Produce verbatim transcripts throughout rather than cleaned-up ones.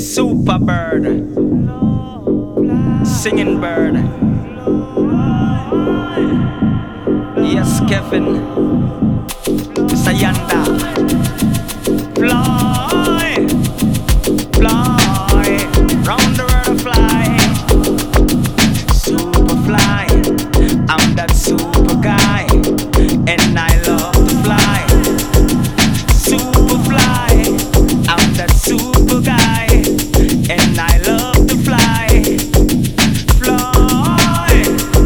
Super bird, singing bird. Yes, Kevin, Sayanda. Fly, fly, round the world fly. Super fly, I'm that super guy, and I love to fly. Super fly, I'm that super guy, and I love to fly. Fly,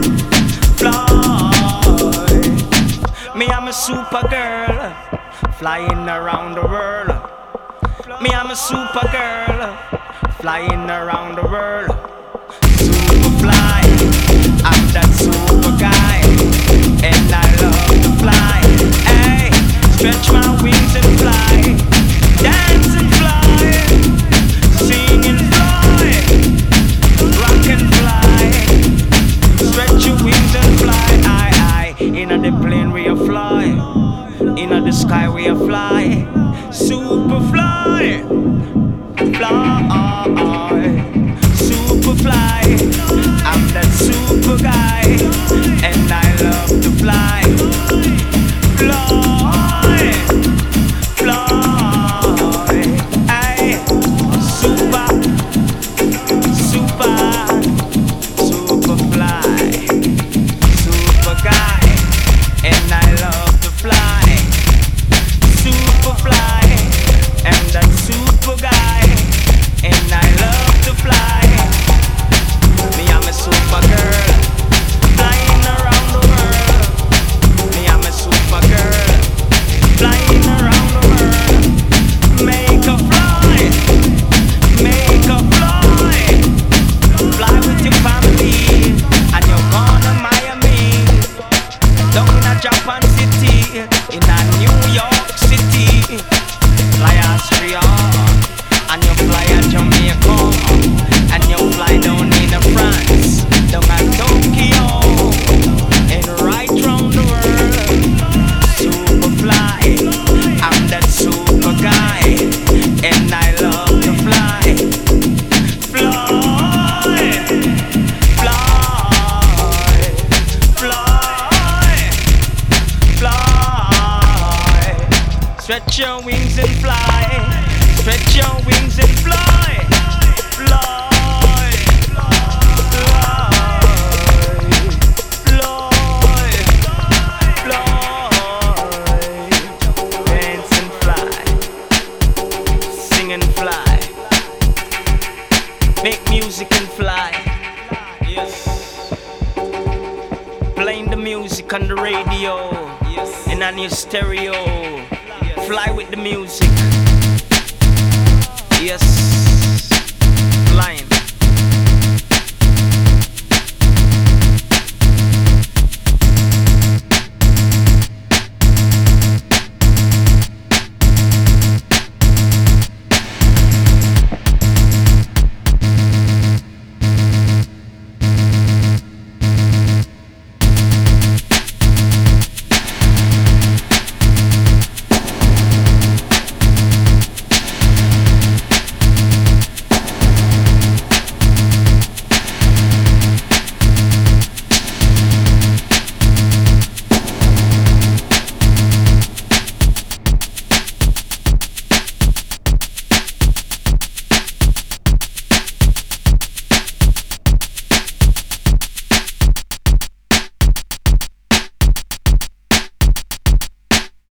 fly. Me, I'm a super girl, flying around the world. Me, I'm a super girl, flying around the world. Super fly, I'm that super guy, and I love to fly. Hey, stretch my wings and fly, dance and fly, sing and fly, rock and fly. Stretch your wings and fly. I, I, inna the plane we a fly, inna the sky we a fly. Super fly, fly, super fly. I'm that super guy, and I love to fly. Fly, fly, ay, super, super, super fly, super guy, and I love to fly. Super fly, and that super guy, and I love to fly. Me, I'm a super girl, flying around the world. Me, I'm a super girl, flying around the world. Make a fly, make a fly, fly with your family, and you're going to Miami, down in a Japan city, in a New York City, fly Austria, and you fly a Jamaica, and you fly down in a France, down at Tokyo, and right round the world. Super fly, I'm that super guy, and I love to fly. Fly, fly, fly, fly. Stretch your wings and fly. Stretch your wings and fly. Fly, fly, fly, fly. Dance and fly. Sing and fly. Make music and fly. Yes. Playing the music on the radio. Yes. And on your stereo. Fly with the music. Yes.